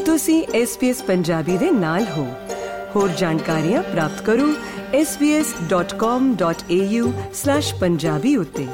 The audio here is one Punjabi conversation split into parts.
ਤੁਸੀਂ SBS ਪੰਜਾਬੀ ਦੇ ਨਾਲ ਹੋ। ਹੋਰ ਜਾਣਕਾਰੀਆਂ ਪ੍ਰਾਪਤ ਕਰੋ sbs.com.au/punjabi ਉੱਤੇ।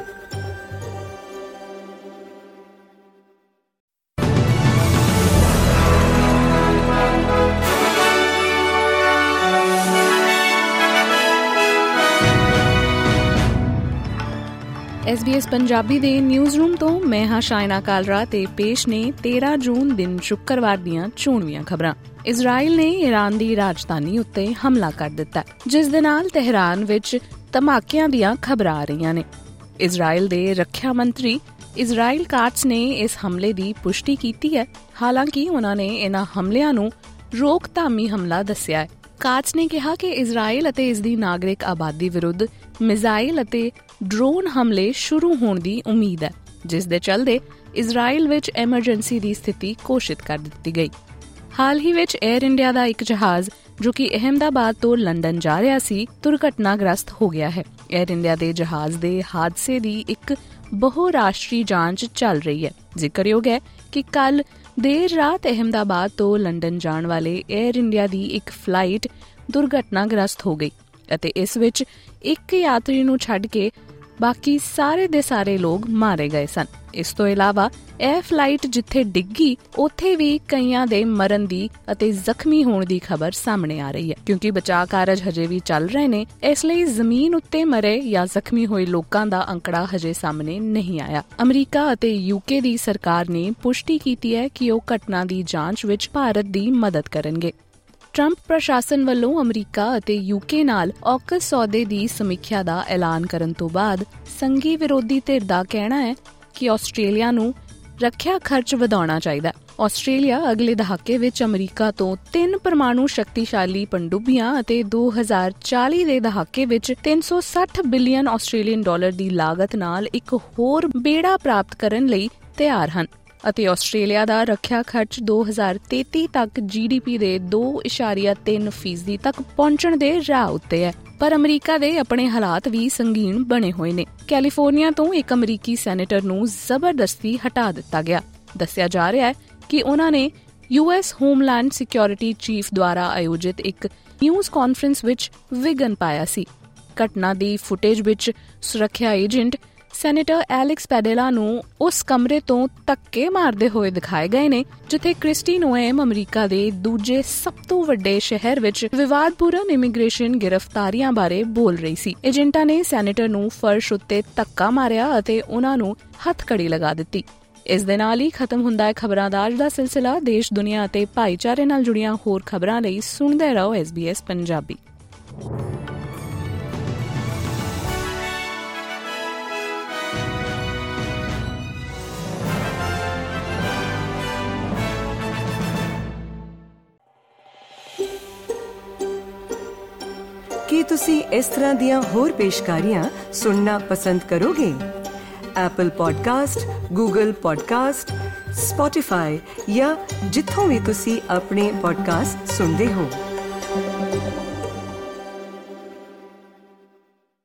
SBS ਪੰਜਾਬੀ ਦੇ ਨਿਊਜ਼ ਰੂਮ ਤੋਂ ਮੈਂ ਹਾਂ ਸ਼ਾਇਨਾ ਕਾਲਰਾ ਤੇ ਪੇਸ਼ ਨੇ 13 ਜੂਨ ਦਿਨ ਸ਼ੁੱਕਰਵਾਰ ਦੀਆਂ ਚੋਣਵੀਆਂ ਖਬਰਾਂ। ਇਜ਼ਰਾਈਲ ਨੇ ਈਰਾਨ ਦੀ ਰਾਜਧਾਨੀ ਉੱਤੇ ਹਮਲਾ ਕਰ ਦਿੱਤਾ, ਜਿਸ ਦੇ ਨਾਲ ਤਹਿਰਾਨ ਵਿੱਚ ਧਮਾਕਿਆਂ ਦੀਆਂ ਖਬਰਾਂ ਆ ਰਹੀਆਂ ਨੇ। ਇਜ਼ਰਾਈਲ ਦੇ ਰੱਖਿਆ ਮੰਤਰੀ ਇਜ਼ਰਾਈਲ ਕਾਟਸ ਨੇ ਇਸ ਹਮਲੇ ਦੀ ਪੁਸ਼ਟੀ ਕੀਤੀ ਹੈ। ਹਾਲਾਂਕਿ ਉਨ੍ਹਾਂ ਨੇ ਇਨ੍ਹਾਂ ਹਮਲਿਆਂ ਨੂੰ ਰੋਕਥਾਮੀ ਹਮਲਾ ਦੱਸਿਆ ਹੈ। ਕਾਟਸ ਨੇ ਕਿਹਾ ਕਿ ਇਜ਼ਰਾਈਲ ਅਤੇ ਇਸ ਦੀ ਨਾਗਰਿਕ ਆਬਾਦੀ ਵਿਰੁੱਧ ਮਿਜ਼ਾਈਲ ਅਤੇ ਡਰੋਨ ਹਮਲੇ ਸ਼ੁਰੂ ਹੋਣ ਦੀ ਉਮੀਦ ਹੈ, ਜਿਸ ਦੇ ਚੱਲਦੇ ਇਜ਼ਰਾਈਲ ਵਿੱਚ ਐਮਰਜੈਂਸੀ ਦੀ ਸਥਿਤੀ ਘੋਸ਼ਿਤ ਕਰ ਦਿੱਤੀ ਗਈ। ਹਾਲ ਹੀ ਵਿੱਚ ਏਅਰ ਇੰਡੀਆ ਦਾ ਇੱਕ ਜਹਾਜ਼ ਜੋ ਕਿ ਅਹਿਮਦਾਬਾਦ ਤੋਂ ਲੰਡਨ ਜਾ ਰਿਹਾ ਸੀ, ਦੁਰਘਟਨਾਗ੍ਰਸਤ ਹੋ ਗਿਆ ਹੈ। ਏਅਰ ਇੰਡੀਆ ਦੇ ਜਹਾਜ਼ ਦੇ ਹਾਦਸੇ ਦੀ ਇੱਕ ਬਹੁਰਾਸ਼ਟਰੀ ਜਾਂਚ ਚੱਲ ਰਹੀ ਹੈ। ਜ਼ਿਕਰਯੋਗ ਹੈ ਕਿ ਕੱਲ੍ਹ ਦੇਰ ਰਾਤ ਅਹਿਮਦਾਬਾਦ ਤੋਂ ਲੰਡਨ ਜਾਣ ਵਾਲੇ ਏਅਰ ਇੰਡੀਆ ਦੀ ਇੱਕ ਫਲਾਈਟ ਦੁਰਘਟਨਾਗ੍ਰਸਤ ਹੋ ਗਈ ਅਤੇ ਇਸ ਵਿੱਚ ਇੱਕ ਯਾਤਰੀ ਨੂੰ ਛੱਡ ਕੇ ਬਾਕੀ ਸਾਰੇ ਦੇ ਸਾਰੇ ਲੋਕ ਮਾਰੇ ਗਏ ਸਨ। ਇਸ ਤੋਂ ਇਲਾਵਾ ਇਹ ਫਲਾਈਟ ਜਿੱਥੇ ਡਿੱਗੀ ਉੱਥੇ ਵੀ ਕਈਆਂ ਦੇ ਮਰਨ ਦੀ ਅਤੇ ਜ਼ਖਮੀ ਹੋਣ ਦੀ ਖਬਰ ਸਾਹਮਣੇ ਆ ਰਹੀ ਹੈ। ਕਿਉਂਕਿ ਬਚਾਅ ਕਾਰਜ ਹਜੇ ਵੀ ਚੱਲ ਰਹੇ ਨੇ, ਇਸ ਲਈ ਜ਼ਮੀਨ ਉੱਤੇ ਮਰੇ ਜਾਂ ਜ਼ਖਮੀ ਹੋਏ ਲੋਕਾਂ ਦਾ ਅੰਕੜਾ ਹਜੇ ਸਾਹਮਣੇ ਨਹੀਂ ਆਇਆ। ਅਮਰੀਕਾ ਅਤੇ UK ਦੀ ਸਰਕਾਰ ਨੇ ਪੁਸ਼ਟੀ ਕੀਤੀ ਹੈ ਕਿ ਉਹ ਘਟਨਾ ਦੀ ਜਾਂਚ ਵਿੱਚ ਭਾਰਤ ਦੀ ਮਦਦ ਕਰਨਗੇ। ਟਰੰਪ ਪ੍ਰਸ਼ਾਸਨ ਵੱਲੋਂ ਅਮਰੀਕਾ ਅਤੇ UK ਨਾਲ ਔਕਸ ਸੌਦੇ ਦੀ ਸਮੀਖਿਆ ਦਾ ਐਲਾਨ ਕਰਨ ਤੋਂ ਬਾਅਦ ਸੰਘੀ ਵਿਰੋਧੀ ਧਿਰ ਦਾ ਕਹਿਣਾ ਹੈ ਕਿ ਆਸਟ੍ਰੇਲੀਆ ਨੂੰ ਰੱਖਿਆ ਖਰਚ ਵਧਾਉਣਾ ਚਾਹੀਦਾ। ਆਸਟ੍ਰੇਲੀਆ ਅਗਲੇ ਦਹਾਕੇ ਵਿੱਚ ਅਮਰੀਕਾ ਤੋਂ 3 ਪਰਮਾਣੂ ਸ਼ਕਤੀਸ਼ਾਲੀ ਪਣਡੁੱਬੀਆਂ ਅਤੇ 2040 ਦੇ ਦਹਾਕੇ ਵਿੱਚ 360 ਬਿਲੀਅਨ ਆਸਟ੍ਰੇਲੀਅਨ ਡਾਲਰ ਦੀ ਲਾਗਤ ਨਾਲ ਇੱਕ ਹੋਰ ਬੇੜਾ ਪ੍ਰਾਪਤ ਕਰਨ ਲਈ ਤਿਆਰ ਹਨ ਅਤੇ ਆਸਟ੍ਰੇਲੀਆ ਦਾ ਰੱਖਿਆ ਖਰਚ 2033 ਤੱਕ GDP ਦੇ 2.3% ਤੱਕ ਪਹੁੰਚਣ ਦੇ ਰਾਹ ਉੱਤੇ ਹੈ। ਪਰ ਅਮਰੀਕਾ ਦੇ ਆਪਣੇ ਹਾਲਾਤ ਵੀ ਸੰਗੀਨ ਬਣੇ ਹੋਏ ਨੇ। ਕੈਲੀਫੋਰਨੀਆ ਤੋਂ ਇੱਕ ਅਮਰੀਕੀ ਸੈਨੇਟਰ ਨੂੰ ਜ਼ਬਰਦਸਤੀ ਹਟਾ ਦਿੱਤਾ ਗਿਆ। ਦੱਸਿਆ ਜਾ ਰਿਹਾ ਹੈ ਕਿ ਉਹਨਾਂ ਨੇ US ਹੋਮਲੈਂਡ ਸਿਕਿਉਰਿਟੀ ਚੀਫ ਦੁਆਰਾ ਆਯੋਜਿਤ ਇੱਕ ਨਿਊਜ਼ ਕਾਨਫਰੰਸ ਵਿੱਚ ਵਿਘਨ ਪਾਇਆ ਸੀ। ਘਟਨਾ ਦੀ ਫੁਟੇਜ ਵਿੱਚ ਸੁਰੱਖਿਆ ਏਜੰਟ ਸੈਨੇਟਰ ਐਲੈਕਸ ਪੈਡੇਲਾ ਨੂੰ ਉਸ ਕਮਰੇ ਤੋਂ ਧੱਕੇ ਮਾਰਦੇ ਹੋਏ ਦਿਖਾਏ ਗਏ ਨੇ ਜਿੱਥੇ ਕ੍ਰਿਸਟੀ ਨੋਏਮ ਅਮਰੀਕਾ ਦੇ ਦੂਜੇ ਸਭ ਤੋਂ ਵੱਡੇ ਸ਼ਹਿਰ ਵਿੱਚ ਵਿਵਾਦਪੂਰਨ ਇਮੀਗ੍ਰੇਸ਼ਨ ਗ੍ਰਿਫਤਾਰੀਆਂ ਬਾਰੇ ਬੋਲ ਰਹੀ ਸੀ। ਏਜੰਟਾਂ ਨੇ ਸੈਨੇਟਰ ਨੂੰ ਫਰਸ਼ ਉੱਤੇ ਧੱਕਾ ਮਾਰਿਆ ਅਤੇ ਉਹਨਾਂ ਨੂੰ ਹੱਥਕੜੀ ਲਗਾ ਦਿੱਤੀ। ਇਸ ਦੇ ਨਾਲ ਹੀ ਖਤਮ ਹੁੰਦਾ ਹੈ ਖਬਰਾਂ ਦਾ ਅੱਜ ਦਾ ਸਿਲਸਿਲਾ। ਦੇਸ਼, ਦੁਨੀਆ ਅਤੇ ਭਾਈਚਾਰੇ ਨਾਲ ਜੁੜੀਆਂ ਹੋਰ ਖਬਰਾਂ ਲਈ ਸੁਣਦੇ ਰਹੋ SBS ਪੰਜਾਬੀ। ਕੀ ਤੁਸੀਂ ਇਸ ਤਰ੍ਹਾਂ ਦੀਆਂ ਹੋਰ ਪੇਸ਼ਕਾਰੀਆਂ ਸੁਣਨਾ ਪਸੰਦ ਕਰੋਗੇ? Apple Podcast, Google Podcast, Spotify ਜਾਂ ਜਿੱਥੋਂ ਵੀ ਤੁਸੀਂ ਆਪਣੇ ਪੋਡਕਾਸਟ ਸੁਣਦੇ ਹੋ।